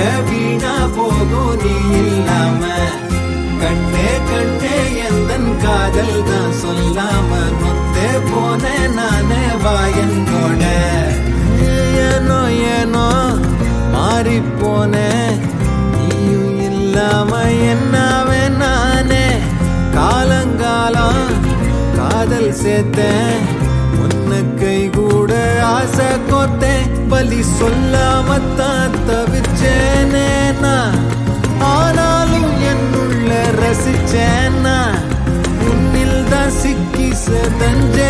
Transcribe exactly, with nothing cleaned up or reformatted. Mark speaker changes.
Speaker 1: வாழ்க்கை வீணா போகும் நீ இல்லாம. கண்ணே கண்ணே எந்தன் காதல் தான் சொல்லாம நொத்தே போன நானே வாயங்கோட. ஏனோ ஏனோ மாறி போன நீயும் இல்லாம என்னாவே நானே. காலங்காலம் காதல் சேர்த்தேன் உன்ன கை கூட ஆசை கோத்தேன். பலி சொல்லாமத்தான் தவிச்சேனே நான். ஆனாலும் என்னுள்ள ரசிச்சேன்னா உன்னில் தான் சிக்கி செதஞ்ச